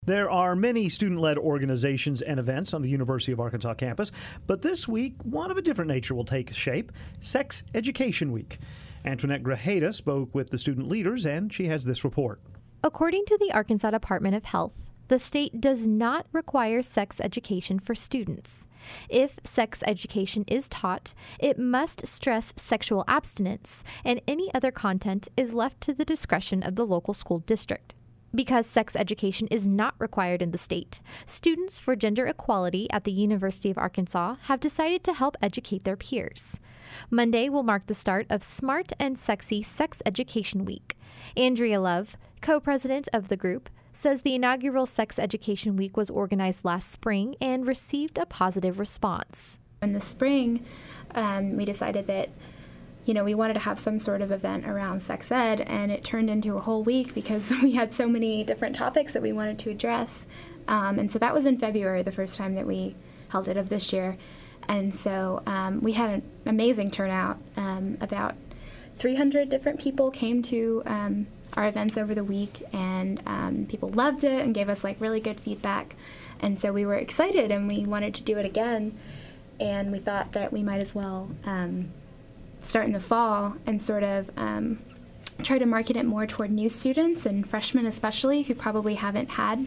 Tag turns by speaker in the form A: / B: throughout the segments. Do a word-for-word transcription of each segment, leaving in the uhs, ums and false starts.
A: There are many student-led organizations and events on the University of Arkansas campus, but this week, one of a different nature will take shape: Sex Education Week. Antoinette Grajeda spoke with the student leaders, and she has this report.
B: According to the Arkansas Department of Health, the state does not require sex education for students. If sex education is taught, it must stress sexual abstinence, and any other content is left to the discretion of the local school district. Because sex education is not required in the state, Students for Gender Equality at the University of Arkansas have decided to help educate their peers. Monday will mark the start of Smart and Sexy Sex Education Week. Andrea Love, co-president of the group, says the inaugural Sex Education Week was organized last spring and received a positive response.
C: In the spring, um, we decided that you know, we wanted to have some sort of event around sex ed, and it turned into a whole week because we had so many different topics that we wanted to address. Um, and so that was in February, the first time that we held it of this year. And so um, we had an amazing turnout. Um, about three hundred different people came to um, our events over the week, and um, people loved it and gave us like really good feedback. And so we were excited, and we wanted to do it again. And we thought that we might as well um, start in the fall and sort of um, try to market it more toward new students and freshmen especially, who probably haven't had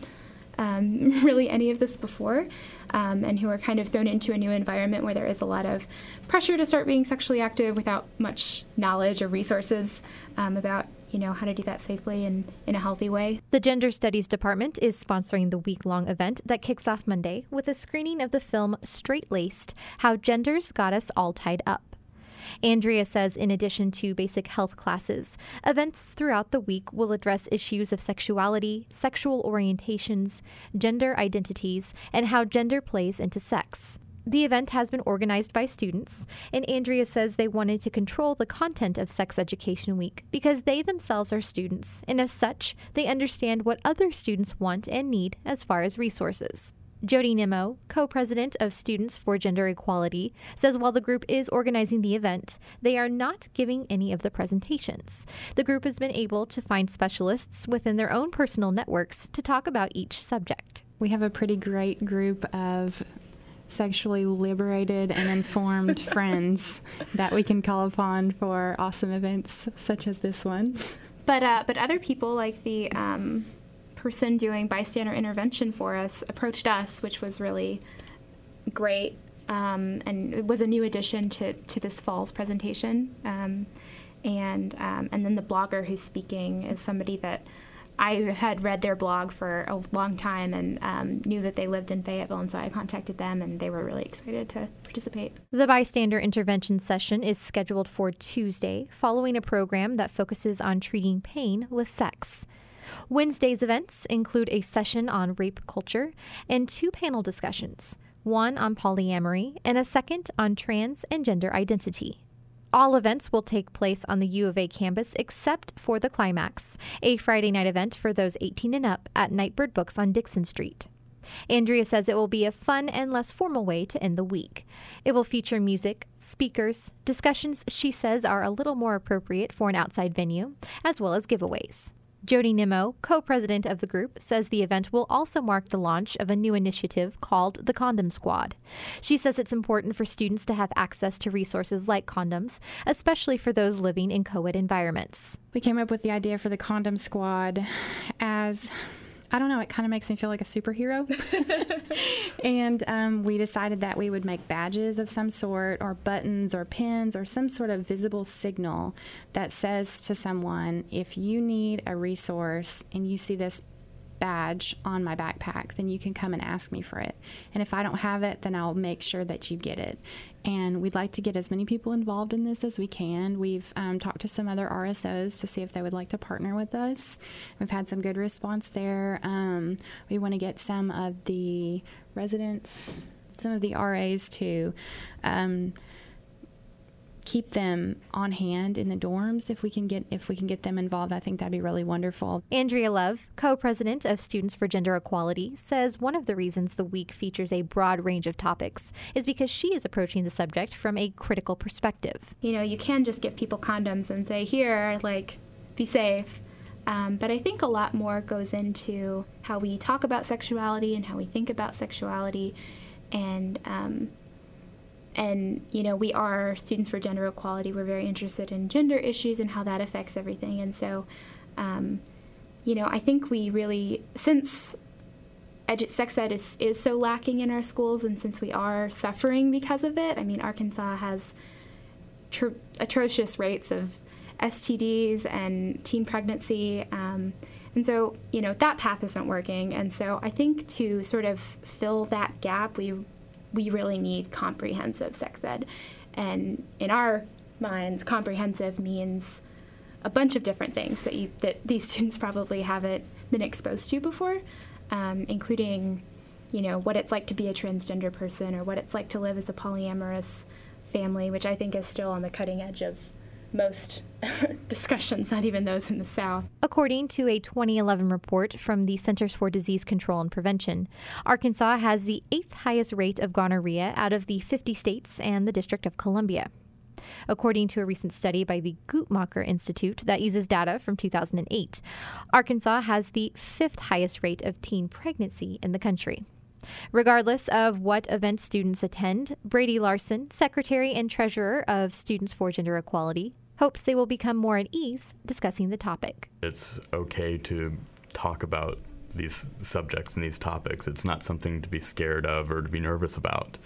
C: um, really any of this before, um, and who are kind of thrown into a new environment where there is a lot of pressure to start being sexually active without much knowledge or resources um, about you know, how to do that safely and in a healthy way.
B: The Gender Studies Department is sponsoring the week-long event that kicks off Monday with a screening of the film Straight-Laced: How Genders Got Us All Tied Up. Andrea says in addition to basic health classes, events throughout the week will address issues of sexuality, sexual orientations, gender identities, and how gender plays into sex. The event has been organized by students, and Andrea says they wanted to control the content of Sex Education Week because they themselves are students, and as such, they understand what other students want and need as far as resources. Jody Nimmo, co-president of Students for Gender Equality, says while the group is organizing the event, they are not giving any of the presentations. The group has been able to find specialists within their own personal networks to talk about each subject.
D: We have a pretty great group of sexually liberated and informed friends that we can call upon for awesome events such as this one.
C: But, uh, but other people like the... Um person doing bystander intervention for us approached us, which was really great, um, and it was a new addition to, to this fall's presentation. Um, and um, and then the blogger who's speaking is somebody that I had read their blog for a long time and um, knew that they lived in Fayetteville, and so I contacted them, and they were really excited to participate.
B: The bystander intervention session is scheduled for Tuesday, following a program that focuses on treating pain with sex. Wednesday's events include a session on rape culture and two panel discussions, one on polyamory and a second on trans and gender identity. All events will take place on the U of A campus except for the Climax, a Friday night event for those eighteen and up at Nightbird Books on Dixon Street. Andrea says it will be a fun and less formal way to end the week. It will feature music, speakers, discussions she says are a little more appropriate for an outside venue, as well as giveaways. Jody Nimmo, co-president of the group, says the event will also mark the launch of a new initiative called the Condom Squad. She says it's important for students to have access to resources like condoms, especially for those living in co-ed environments.
D: We came up with the idea for the Condom Squad as, I don't know, it kind of makes me feel like a superhero. And um, we decided that we would make badges of some sort, or buttons or pins, or some sort of visible signal that says to someone, if you need a resource and you see this badge on my backpack, then you can come and ask me for it. And if I don't have it, then I'll make sure that you get it. And we'd like to get as many people involved in this as we can. We've um, talked to some other R S Os to see if they would like to partner with us. We've had some good response there. Um, we want to get some of the residents, some of the R As to um, keep them on hand in the dorms if we can get if we can get them involved. I think that'd be really wonderful.
B: Andrea Love, co-president of Students for Gender Equality, says one of the reasons the week features a broad range of topics is because she is approaching the subject from a critical perspective.
C: You know, you can just give people condoms and say, here, like, be safe. Um, but I think a lot more goes into how we talk about sexuality and how we think about sexuality. And, um, and you know, we are Students for Gender Equality. We're very interested in gender issues and how that affects everything. And so, um, you know, I think we really, since edu- sex ed is, is so lacking in our schools, and since we are suffering because of it, I mean, Arkansas has tr- atrocious rates of S T Ds and teen pregnancy. Um, and so, you know, that path isn't working. And so I think to sort of fill that gap, we we really need comprehensive sex ed. And in our minds, comprehensive means a bunch of different things that you, that these students probably haven't been exposed to before, um, including, you know, what it's like to be a transgender person or what it's like to live as a polyamorous family, which I think is still on the cutting edge of most discussions, not even those in the South.
B: According to a twenty eleven report from the Centers for Disease Control and Prevention, Arkansas has the eighth highest rate of gonorrhea out of the fifty states and the District of Columbia. According to a recent study by the Guttmacher Institute that uses data from two thousand eight, Arkansas has the fifth highest rate of teen pregnancy in the country. Regardless of what event students attend, Brady Larson, Secretary and Treasurer of Students for Gender Equality, hopes they will become more at ease discussing the topic.
E: It's okay to talk about these subjects and these topics. It's not something to be scared of or to be nervous about.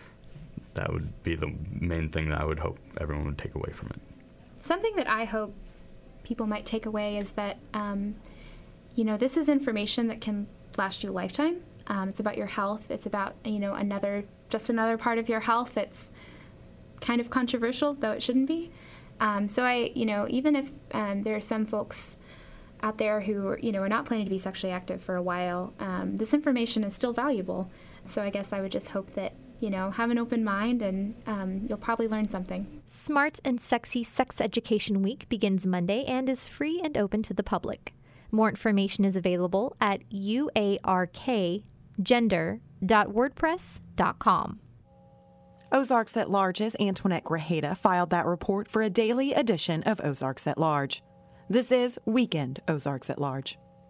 E: That would be the main thing that I would hope everyone would take away from it.
C: Something that I hope people might take away is that, um, you know, this is information that can last you a lifetime. Um, it's about your health. It's about, you know, another, just another part of your health that's kind of controversial, though it shouldn't be. Um, so I, you know, even if um, there are some folks out there who, you know, are not planning to be sexually active for a while, um, this information is still valuable. So I guess I would just hope that, you know, have an open mind and um, you'll probably learn something.
B: Smart and Sexy Sex Education Week begins Monday and is free and open to the public. More information is available at u a r k gender dot wordpress dot com.
F: Ozarks at Large's Antoinette Grajeda filed that report for a daily edition of Ozarks at Large. This is Weekend Ozarks at Large.